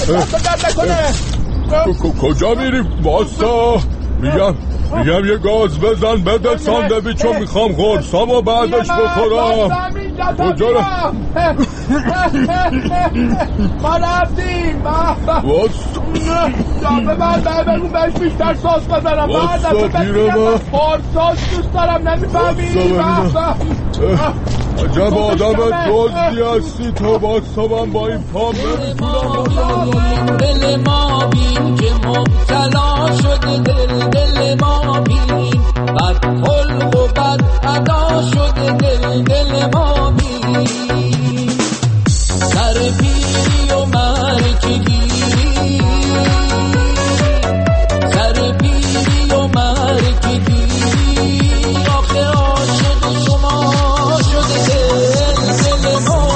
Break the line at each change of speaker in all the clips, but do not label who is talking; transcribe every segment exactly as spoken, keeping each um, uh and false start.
دست درد نکنه.
کجا میری؟ باستا میگم میگم یه گاز بزن بده ساندویچو میخوام قرصامو بعدش بخورم. کجا رو؟
ما رفتیم. جامعه من بگو بهش بیشتر ساز بزنم.
باستا پیره من
قرصاش دوست دارم نمیفهمی.
عجب آدم دزدی هستی تو. باستا من با این پام نمیتونم.
دل ما بین که مبتلا شده دل دل ما بین بد خلق و بد ادا شده دل دل ما بین سر پیری و مرکگی سر پیری و مرکگی آخه عاشق شما شده دل دل ما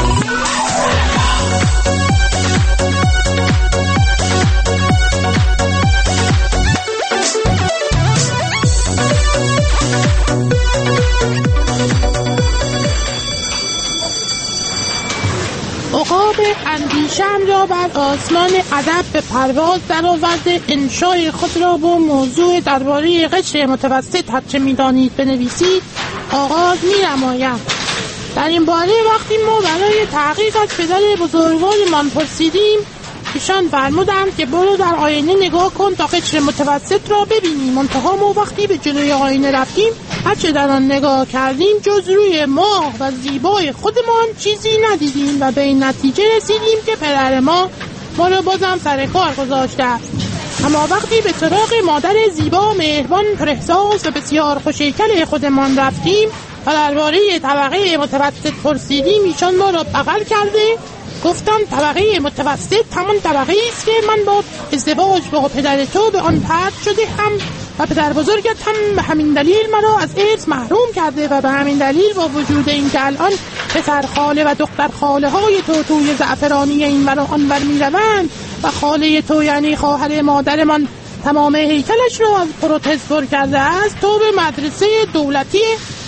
عقاب اندیشم را بر آسمان ادب به پرواز درآورده انشای خود را با موضوع درباره قشر متوسط هرچه می‌دانید بنویسید آغاز می‌نمایم. در این باره وقتی ما برای تحقیق از پدر بزرگوارمان پرسیدیم ایشان فرمودند که برو در آینه نگاه کن تا قشر متوسط را ببینیم. منتها ما وقتی به جلوی آینه رفتیم هرچه در آن نگاه کردیم جز روی ماه و زیبای خودمان چیزی ندیدیم و به این نتیجه رسیدیم که پدر ما ما را بازم سر کار گذاشته است. اما وقتی به سراغ مادر زیبا مهربان پراحساس و بسیار خوش‌هیکل خودمان رفتیم و درباره طبقه متوسط پرسیدیم ایشان ما را بغل کرده گفتم طبقه متوسط همان طبقه است که من با ازدواج با پدر تو به آن پرد شده هم و پدر بزرگت هم به همین دلیل مرا از ارث محروم کرده و به همین دلیل با وجود این که الان پسر خاله و دختر خاله های تو توی زعفرانی این ور و آن ور می روند و خاله تو یعنی خواهر مادرمان تمام هیکلش رو از پروتز پر کرده است تو به مدرسه دولتی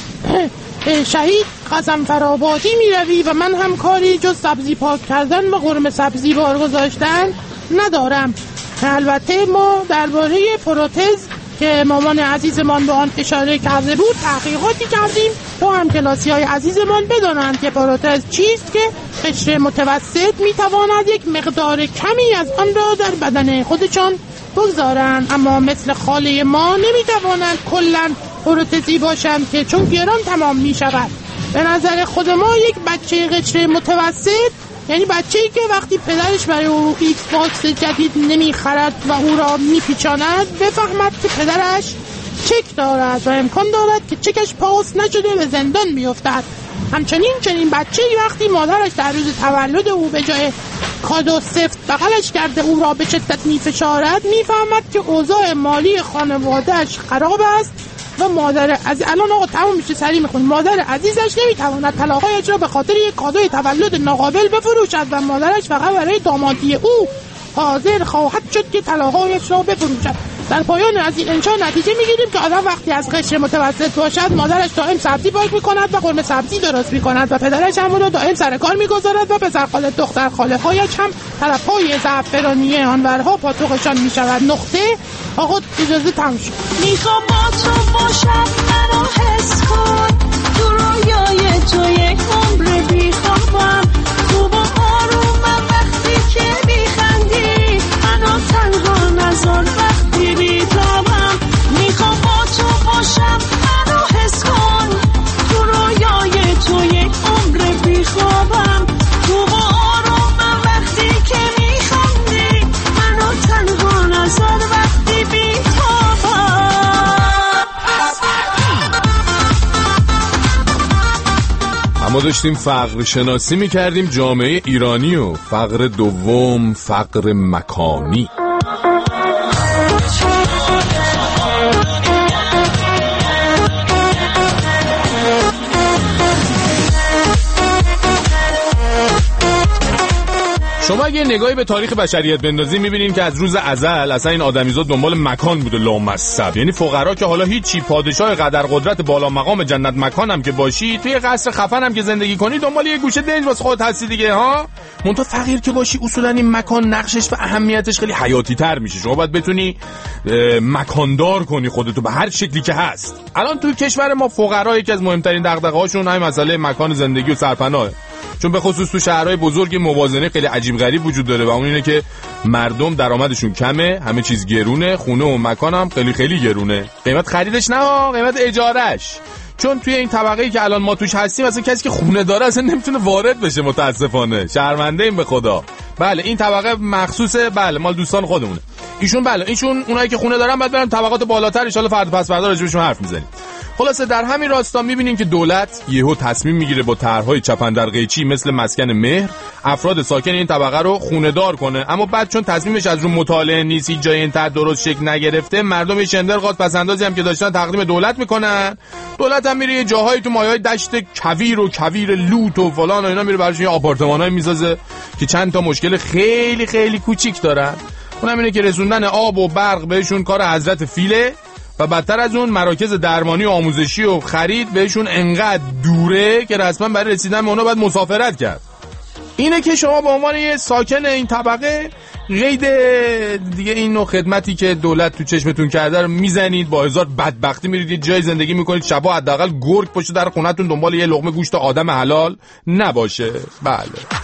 شهید قزنفرآبادی می روی و من هم کاری جز سبزی پاک کردن و قرمه سبزی بار گذاشتن ندارم. البته ما درباره پروتز که مامان عزیزمان به آن اشاره کرده بود تحقیقاتی کردیم تا هم کلاسی های عزیزمان بدانند که پروتز چیست که قشر متوسط می تواند یک مقدار کمی از آن را در بدن خودشان بگذارند اما مثل خاله ما نمی توانند کلن پروتزی باشند که چون گران تمام می شود. به نظر خود ما یک بچه قشر متوسط یعنی بچه‌ای که وقتی پدرش برای او ایکس باکس جدید نمیخرد و او را میپیچاند بفهمد که پدرش چک دارد و امکان دارد که چکش پاس نشده به زندان بیفتد. همچنین چنین بچه‌ای وقتی مادرش در روز تولد او به جای کادو سفت بغلش کرده او را به شدت میفشارد میفهمد که اوضاع مالی خانواده‌اش خراب است و مادر از الان آقا تمام میشه سریع میخون مادر عزیزش نمیتواند طلاقایش را به خاطر یک کادوی تولد ناقابل بفروشد و مادرش فقط برای دامادی او حاضر خواهد شد که طلاقایش را بفروشد. در پایان از این انشا نتیجه میگیریم که آدم وقتی از قشر متوسط باشد مادرش دائم سبزی پاک میکند و قرمه سبزی درست میکند و پدرش هم او را دائم سر کار میگذارد و پسر خاله دختر خاله هایش هم طرفهای زعفرانی آنورها پاتوقشان میشود. نقطه. آقا اجازه تموم شد.
میخوام با تو باشم منو حس کن تو رویای تو یک عمر بیخوابم خوب و آرومم وقتی که میخندی منو تنها نذار وقتی بیتابم میخوام با تو باشم منو حس کن تو رویای تو یک عمر بیخوابم خوب و آرومم وقتی که میخندی منو تنها نذار وقتی بیتابم.
اما داشتیم فقر شناسی میکردیم جامعه ایرانی و فقر دوم فقر مکانی.
شما اگه نگاهی به تاریخ بشریت بندازین میبینین که از روز ازل اصلا این آدمیزاد دنبال مکان بوده لامصب. یعنی فقرا که حالا هیچی، پادشاه قدر قدرت بالا مقام جنت مکان هم که باشی، توی قصر خفن هم که زندگی کنی، دنبال یه گوشه دنج واسه خودت هستی دیگه ها. منتها فقیر که باشی اصولا این مکان نقشش و اهمیتش خیلی حیاتی تر میشه. شما باید بتونی مکاندار کنی خودتو به هر شکلی که هست. الان توی کشور ما فقرا یکی از مهمترین دغدغه‌هاشون همین مسئله مکان زندگی و سرپناهه. چون به خصوص تو شهرهای بزرگ موازنه خیلی عجیب غریب وجود داره و اون اینه که مردم درآمدشون کمه، همه چیز گرونه، خونه و مکان هم خیلی خیلی گرونه. قیمت خریدش نه، قیمت اجارهش. چون توی این طبقه‌ای که الان ما توش هستیم اصلا کسی که خونه داره اصلا نمیتونه وارد بشه متاسفانه. شرمنده ایم به خدا. بله این طبقه مخصوصه، بله مال دوستان خودمونه. ایشون بله ایشون اونایی که خونه دارن بعد برن طبقات بالاتر، ان شاءالله فردا پس فردا راجبشون حرف میزنیم. خلاصه در همین راستا میبینیم که دولت یهو تصمیم میگیره با طرح‌های چپندرقیچی مثل مسکن مهر افراد ساکن این طبقه رو خونه دار کنه، اما بعد چون تصمیمش از رو مطالعه نیست، هیچ جای این طرح درست شکل نگرفته، مردم یه شندرغاز پسندازی هم که داشتن تقدیم دولت میکنن. دولت هم میره یه جاهایی تو مایه‌های دشت کویر و کویر لوت و فلان و اینا میره براشون یه آپارتمانای میسازه که چند تا مشکل خیلی خیلی کوچیک دارن. اونم اینه که رسوندن آب و برق بهشون کار حضرت فیله و بدتر از اون مراکز درمانی و آموزشی و خرید بهشون انقدر دوره که رسما برای رسیدن به اونا باید مسافرت کرد. اینه که شما به عنوان یه ساکن این طبقه قید دیگه این نوع خدمتی که دولت تو چشمتون کرده رو میزنید، با هزار بدبختی میرید یه جای زندگی میکنید شبا حداقل گرگ پشت در خونتون دنبال یه لقمه گوشت آدم حلال نباشه. بله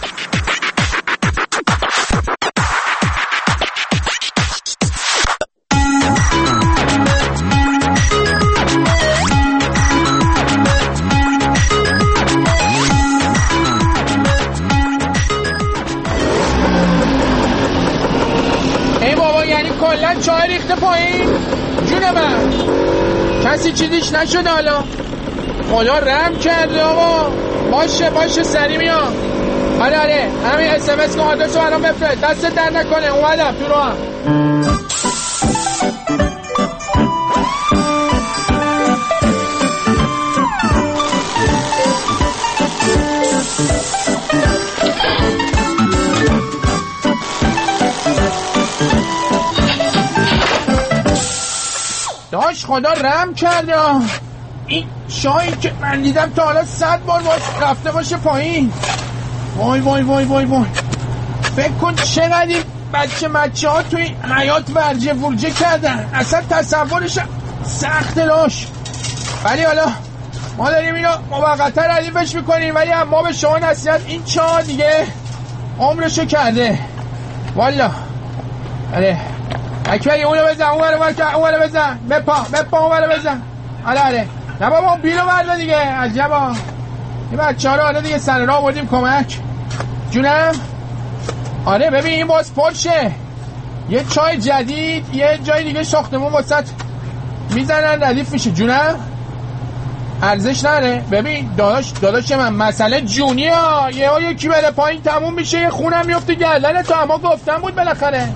کلن چای ریخته پایین جون من، کسی چیزیش نشده حالا؟ خدا رحم کرده آقا. باشه باشه سری میام. آره آره همین اس ام اس که آدرسو الان بفرست، دستت در نکنه. اومدم تو رو هم. داش خدا رحم کرده. این شایی که من دیدم تا حالا صد بار باش رفته باشه پایین. وای وای وای وای وای فکر کن چقدر این بچه مچه ها توی حیات ورجه ورجه کردن، اصلا تصورش سخت داش. ولی حالا ما داریم اینو موقتا ردیفش میکنیم، ولی اما به شما نصیحت، این چا دیگه عمرشو کرده والا. آره اکبری اونو بزن، اونو بزن، اونو بزن، بپا بپا اونو بزن. آره آره نه بابا بیلو برده دیگه. عجبا این بچه ها رو حالا دیگه سر راه بردیم کمک. جونم آره ببین این باز پرشه، یه چای جدید یه جای دیگه ساختمون واسط میزنن ردیف میشه. جونم ارزش نره. ببین داداش داداش من مسئله جونی ها، یه ها یکی بره پایین تموم میشه، یه خونم میفته گردن تو. اما گفتم بود بالاخره.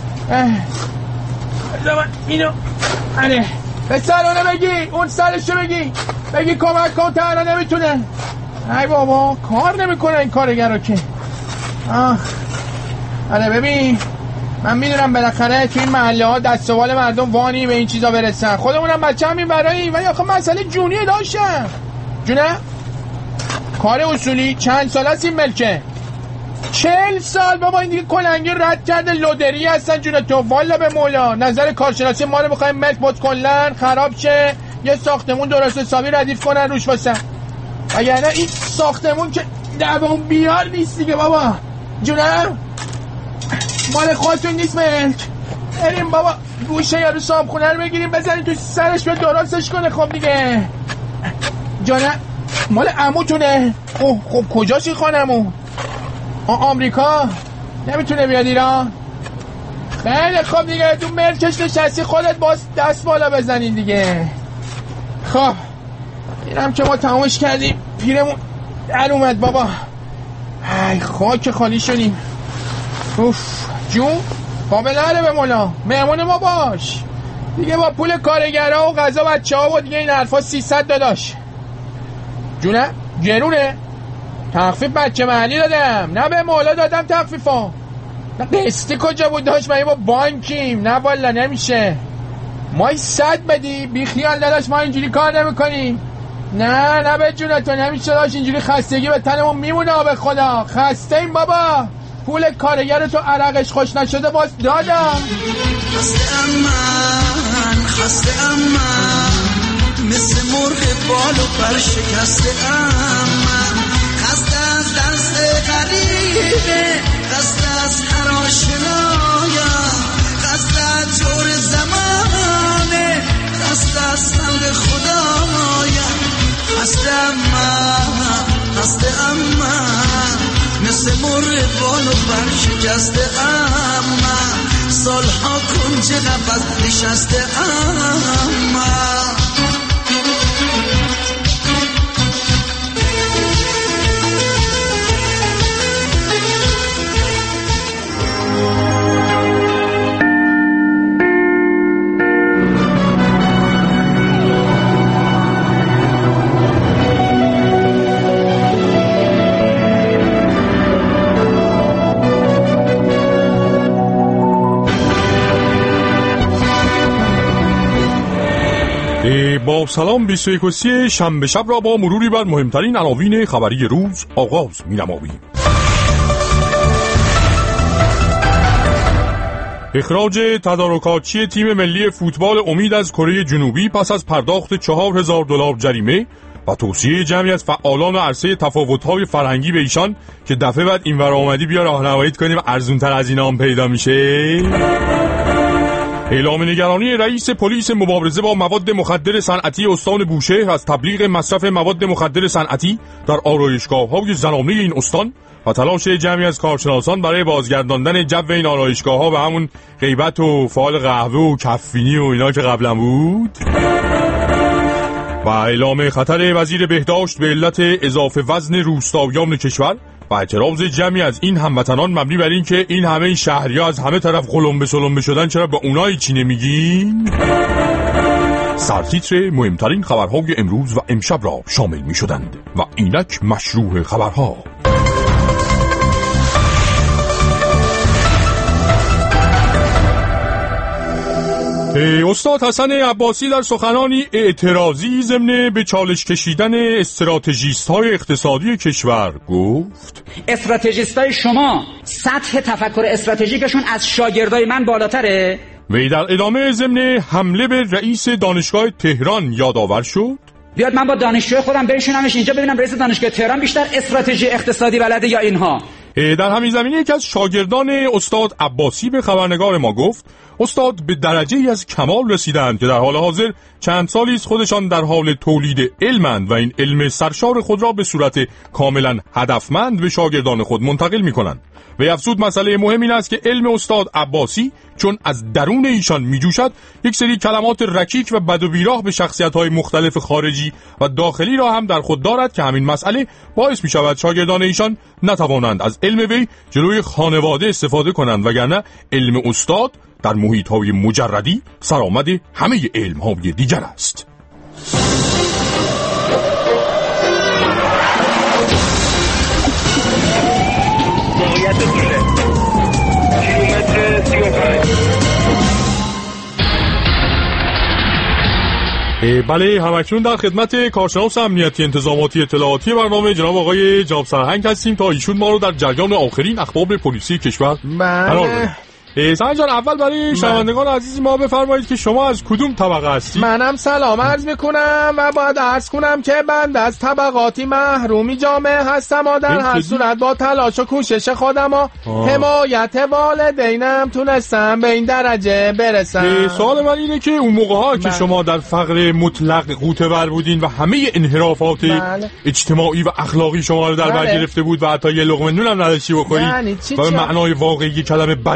زمان اینو آره به سر اونو بگی، اون سرشو بگی بگی کمک کن، تنها نمیتونه. ای بابا کار نمیکنه این کارگرا که. آه آره ببین من میدونم بالاخره تو این محله ها دست و بال مردم وانی به این چیزا برسن، خودمونم بچه همین برایی، ولی آخه مسئله جونیه داشتم. جونه کار اصولی چند سال هست این ملکه؟ چهل سال بابا. این دیگه کلنگی رد کرده لودری هستن جونه تو. والا به مولا نظر کارشناسی ما رو بخوایم ملک بود کلن خراب شه، یه ساختمون درست حسابی ردیف کنن روش واسه. وگرنه این ساختمون که دوام بیار نیست دیگه بابا. جونم مال خودتون نیست ملک. بریم بابا گوشه یارو صابخونه رو بگیریم بزنیم تو سرش به درستش کنه. خب دیگه جانم مال عموتونه. اوه خب کجاش این خانمون؟ آمریکا نمیتونه بیاد ایران. خیلی خب دیگه تو ملکش نشستی، خودت باز دست بالا بزنین دیگه. خب اینم که ما تمامش کردیم، پیرمون در اومد بابا. ای خاک خالی شدیم. اوف جون قابل به مولا مهمون ما باش دیگه، با پول کارگرها و غذا بچه ها و دیگه این حرفا سیصد داداش. جونه گرونه تخفیف بچه محلی دادم، نه به مولا دادم تخفیفا. نه قسطی کجا بود داشت؟ ما با بانکیم. نه والا نمیشه. مای صد بدی بی خیال نداشت، ما اینجوری کار نمی کنیم. نه نه به جون تو نمیشه داشت، اینجوری خستگی به تنمون میمونه. به خدا خسته این بابا. پول کارگر تو عرقش خوش نشده باز دادم.
خسته من خسته من مثل مرغ بال و پر شکسته من. خسته از درس غریبه، خسته از هر آشنایم، خسته از جور زمانه، خسته از خلق خدایم. خسته من خسته من مثل مرغ بال و پر شکسته من. سالها کنج قفس نشسته من.
با سلام بیست و یک و سی شنبه شب را با مروری بر مهمترین عناوین خبری روز آغاز می‌نماییم. اخراج تدارکاتچی تیم ملی فوتبال امید از کره جنوبی پس از پرداخت چهار هزار دلار جریمه و توصیه جمعی از فعالان و عرصه تفاوت‌های فرهنگی به ایشان که دفعه بعد اینور آمدی بیا راهنماییت کنیم ارزون‌تر از اینا هم پیدا میشه. اعلام نگرانی رئیس پلیس مبارزه با مواد مخدر صنعتی استان بوشهر از تبلیغ مصرف مواد مخدر صنعتی در آرایشگاه‌های زنانه این استان و تلاش جمعی از کارشناسان برای بازگرداندن جو این آرایشگاه‌ها به همون غیبت و فعال قهوه و کفینی و اینا که قبلا بود. و اعلام خطر وزیر بهداشت به علت اضافه وزن روستاییان کشور و اعتراض جمعی از این هموطنان مبنی بر این که این همه شهری‌ها از همه طرف قلمبه سلمبه شدن، چرا به اونایی چی نمیگین؟ سرتیتر مهمترین خبرهای امروز و امشب را شامل می شدند و اینک مشروع خبرها. استاد حسن عباسی در سخنانی اعتراضی ضمن به چالش کشیدن استراتژیست‌های اقتصادی کشور گفت:
استراتژیستای شما سطح تفکر استراتژیکشون از شاگردای من بالاتره؟
وی در ادامه ضمن حمله به رئیس دانشگاه تهران یادآور شد:
بیاد من با دانشجوی خودم بنشونمش اینجا ببینم رئیس دانشگاه تهران بیشتر استراتژی اقتصادی بلده یا اینها.
در همین زمینه یکی از شاگردان استاد عباسی به خبرنگار ما گفت استاد به درجه ای از کمال رسیدند که در حال حاضر چند سالی است خودشان در حال تولید علمند و این علم سرشار خود را به صورت کاملا هدفمند به شاگردان خود منتقل می‌کنند. و افزود مسئله مهم این است که علم استاد عباسی چون از درون ایشان میجوشد، یک سری کلمات رکیک و بد و بیراه به شخصیت‌های مختلف خارجی و داخلی را هم در خود دارد که همین مسئله باعث می‌شود شاگردان ایشان نتوانند از علم وی جلوی خانواده استفاده کنند، وگرنه علم استاد در محیط‌های مجردی سرآمد همه علم‌های دیگر است. بله، همکنون در خدمت کارشناس امنیتی انتظاماتی اطلاعاتی برنامه جناب آقای جناب سرهنگ هستیم تا ایشون ما رو در جریان آخرین اخبار پلیسی کشور قرار بدن. سرهنگ جان، اول برای شنوندگان عزیز ما بفرمایید که شما از کدوم طبقه هستید؟
منم سلام عرض میکنم و باید عرض کنم که بنده از طبقاتی محرومی جامعه هستم و در هر صورت با تلاش و کوشش خودم و حمایت والدینم تونستم به این درجه برسم.
سوال من اینه که اون موقع ها که شما در فقر مطلق غوطه‌ور بودین و همه انحرافات بله. اجتماعی و اخلاقی شما رو در بر گرفته بود و حتی یه لقمه نون هم نداشتی بخورید و به معنای واقعی کلمه بدبخت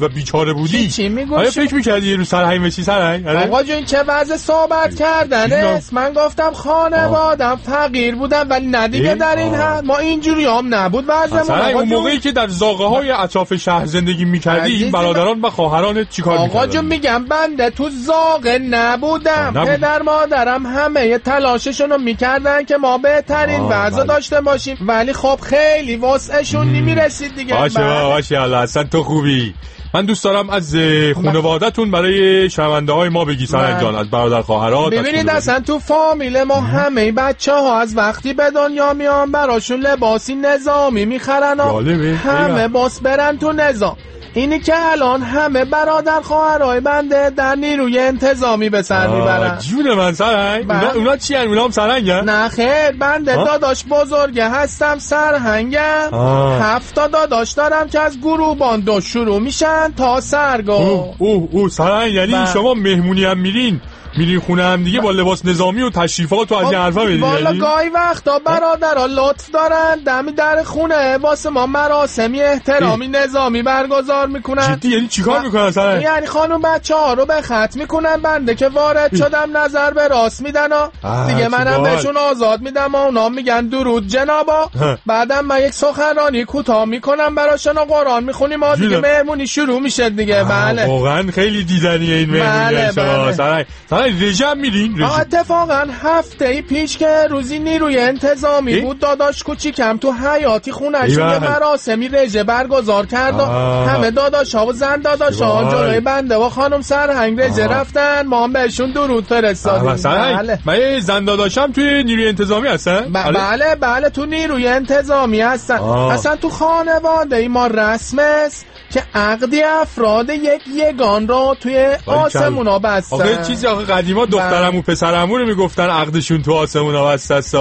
و بیچاره بودی
چی میگوش؟
آیا فکر میکردی یه رو سرهنگ بشی سرهنگ؟
آقا جون چه وضع صحبت کردن است؟ من گفتم خانوادم فقیر بودم ولی ندیگه در این حد ما اینجوری هم نبود وضعمون.
سرهنگ اون موقعی که در زاغه های اطراف شهر زندگی میکردی این برادران و خواهرانت چیکار میکردن؟
آقا جون میگم بنده تو زاغه نبودم، پدر مادرم همه تلاششون رو میکردن که ما بهترین وضع داشته باشیم ولی خب خیلی واسهشون نمیرسید دیگه.
باشه باشه الله اصلا تو خوبی. من دوست دارم از خانواده‌تون برای شنونده های ما بگی سرهنگ جان، از برادر خواهرات.
ببینید اصلا تو فامیل ما همه بچه ها از وقتی به دنیا میان براشون لباسی نظامی میخرن و همه باس برن تو نظام. اینی که الان همه برادر خواهرای بنده در نیروی انتظامی به سر میبرن.
جون من سرهنگ اونا, اونا چی هن؟ اونا هم سرهنگن؟
نه خیر بنده آه؟ داداش بزرگه هستم سرهنگم. هفت تا داداش دارم که از گروبان دو شروع میشن تا سرگو.
اوه اوه اوه سرهنگ یعنی با. شما مهمونی هم میرین میرین خونه هم دیگه با لباس نظامی و تشریفات و از این حرفا میرین؟
والا گاهی وقتا برادرها لطف دارن دم در خونه واسه ما مراسمی احترامی نظامی برگزار میکنن.
جدی یعنی چیکار میکنن سرهنگ؟
یعنی خانم بچه‌ها رو به خط میکنن بنده که وارد شدم نظر به راست میدن و دیگه منم بهشون آزاد میدم و اونا میگن درود جنابا. بعدم من یک سخنرانی کوتاه میکنم براشون و قرآن میخونیم و دیگه مهمونی شروع میشه دیگه. بله
واقعا خیلی دیدنیه این مهمونی شما سرهنگ. رژم میرین؟
اتفاقا هفته ای پیش که روزی نیروی انتظامی بود داداش کوچیکم تو حیاتی خونش یه مراسمی رژه برگزار کرد و همه داداش ها و زن داداش ها جلوی بنده و خانم سرهنگ رژه رفتن ما هم بهشون درود فرستادیم.
بله من زن داداشم توی نیروی انتظامی هستن؟
ب- بله بله تو نیروی انتظامی هستن. آه. اصلا تو خانواده ای ما رسم است که عقدی افراد یک یگان رو توی آسمونا بستن.
آقا چیزی آقا قدیما دخترم و پسرمو رو میگفتن عقدشون تو آسمونا بسته.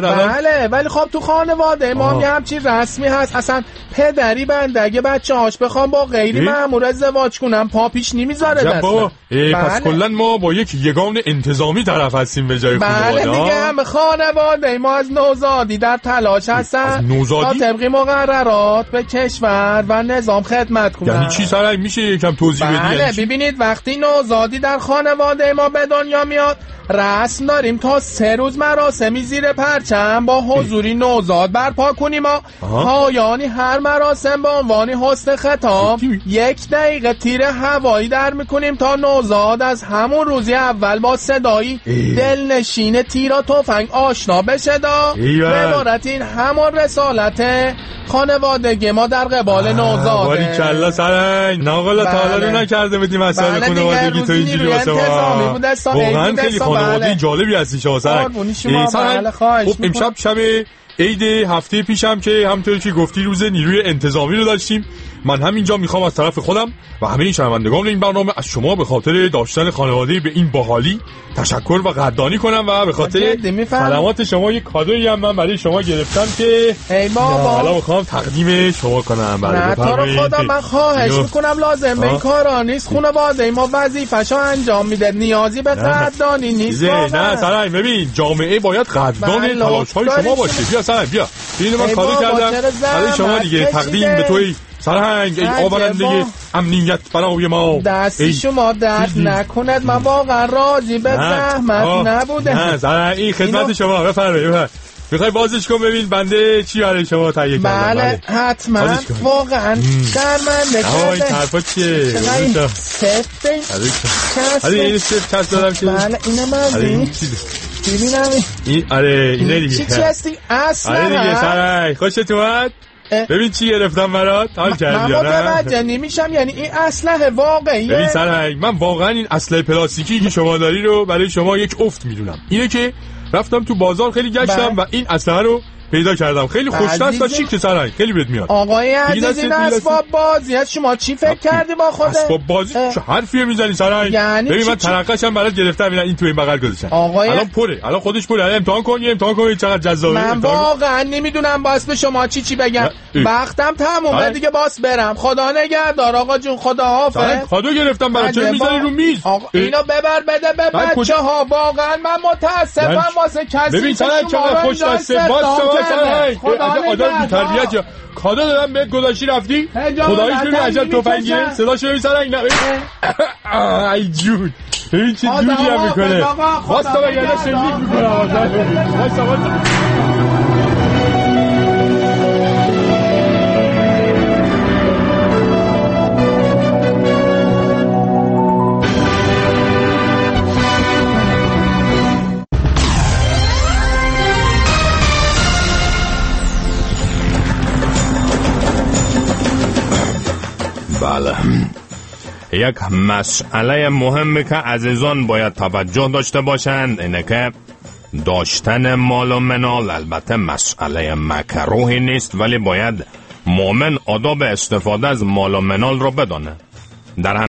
بله ولی خب تو خانواده ما هم همچین رسمی هست. اصلا پدری بنده اگه بچه هاش بخوام با غیری مأمور ازدواج کنم پا پیش نمیذاره دست. بله.
پس کلا ما با یک یگان انتظامی طرف هستیم به جای خانواده.
بله دیگه هم خانواده ما از نوزادی در تلاش هستن تا طبق مقررات به کشور و نظام خدمت کنن.
یعنی چی سرهنگ میشه یکم توضیح بدی؟
بله یعنی ببینید وقتی نوزادی در خانواده ما به دنیا میاد رسم داریم تا سه روز مراسمی زیر پرچم با حضوری نوزاد برپا کنیم و پایانی هر مراسم به عنوان حسن ختام یک دقیقه تیر هوایی در میکنیم تا نوزاد از همون روزی اول با صدایی دلنشین تیر و تفنگ آشنا بشه دا به عبارت این همون رسالت خانوادگی ما در قبال نوزاده.
باری کلا سرهنگ ناقلا تا حالا رو نکرده بودیم مسئله خانوادگی تو اینجوری واسه ما واقعا خیلی خانواده جالبی هستی شما سرهنگ.
سرهنگ خب
امشب شب عید هفته پیشم که همونطور که گفتی روز نیروی انتظامی رو داشتیم. من همینجا میخوام از طرف خودم و همه شنوندگان این برنامه از شما به خاطر داشتن خانواده به این باحالی تشکر و قدردانی کنم و به خاطر خدمات شما یک کادویی هم من برای شما گرفتم که
ای بابا
حالا میخوام تقدیم شما کنم.
برای تو رو خدا من خواهش میکنم لازم به این کارا نیست. خانواده ما وظیفه‌شو انجام میده نیازی به قدردانی نیست.
نه سرهنگ ببین جامعه باید قدردان تلاش‌های شما باشه. بیا سرهنگ بیا اینو من کادو کردم برای شما دیگه تقدیم به توی سرهنگ ای آورنده امنیت برای ما.
دستی شما درد نکند من واقعا راضی به زحمت نبوده.
نه سرهنگ این خدمت شما بفرمایید. میخوای بازش کن ببین بنده چی برای شما تهیه کردم.
بله حتما واقعا شرمنده
کرده. این طرفا چیه؟
سفت
آره این سفت کس دارم که
بله اینه من ببینم
این آره اینه دیگه
چی چی هستی اصلا؟
آره دیگه سرهنگ خوشت اومد؟ ببین چی گرفتم برات حال کردی یا نه؟
من متوجه نمیشم یعنی این اسلحه واقعیه؟
ببین سرهنگ من واقعا این اسلحه پلاستیکی که شما داری رو برای شما یک افت میدونم. اینه که رفتم تو بازار خیلی گشتم و این اسلحه رو پیدا کردم. خیلی خوش‌دست و شیک سرهنگ خیلی بهت میاد.
آقای عزیز این اسباب بازی از شما چی فکر کردی با خودت؟
اسباب بازی چه حرفیه میزنی سرهنگ؟
یعنی
ببین من ترقه‌شم برات گرفتم این تو این بغل گذاشتم.
آقای
الان پره الان خودش پره. الان امتحان کن یه امتحان کن چقدر جذابه.
من واقعا نمیدونم باس به شما چی چی بگم. وقتم تمومه دیگه باس برم. خدا نگهدار آقا جون خدا حافظ.
کادو گرفتم برات چه میذاری رو میز؟
آقا اینو ببر بده به بچه‌ها. واقعا من متاسفم واسه کسی
ببین چقدر خوش دسته باس
کرده. خدا
آدم بی تربیت. کادو دادم بهت گذاشتی رفتی؟ خداییش ببین عجب تفنگیه. صداشو ببین سرنگ. ای جون. ببین چه دودی هم میکنه. واستا بگرده شلیک میکنه. واستا واستا.
بله، یک مسئله مهمی که عزیزان باید توجه داشته باشند اینه که داشتن مال و منال البته مسئله مکروهی نیست، ولی باید مؤمن آداب استفاده از مال و منال رو بدانه. در